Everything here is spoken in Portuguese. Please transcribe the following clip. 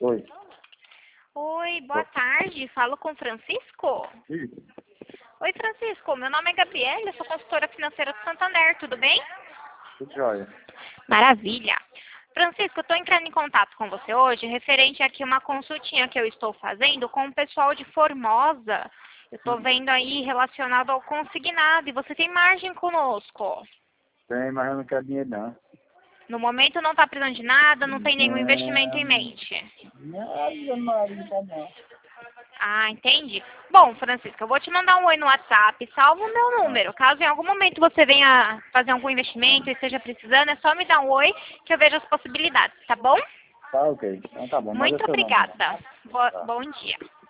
Oi. Oi, boa tarde. Falo com o Francisco? Isso. Oi, Francisco. Meu nome é Gabriela, eu sou consultora financeira do Santander, tudo bem? Tudo jóia. Maravilha. Francisco, eu estou entrando em contato com você hoje, referente aqui a uma consultinha que eu estou fazendo com o pessoal de Formosa. Eu estou vendo aí relacionado ao consignado e você tem margem conosco. Tem, mas eu não quero dinheiro, não. No momento não está precisando de nada, não tem nenhum investimento em Não, mente. nada, Maria, não. Ah, entendi. Bom, Francisco, eu vou te mandar um oi no WhatsApp, salva o meu Ah, número. Caso em algum momento você venha fazer algum investimento e esteja precisando, é só me dar um oi que eu vejo as possibilidades, tá bom? tá ok. Então tá bom, manda Muito seu nome. obrigada. Tá. Bom dia.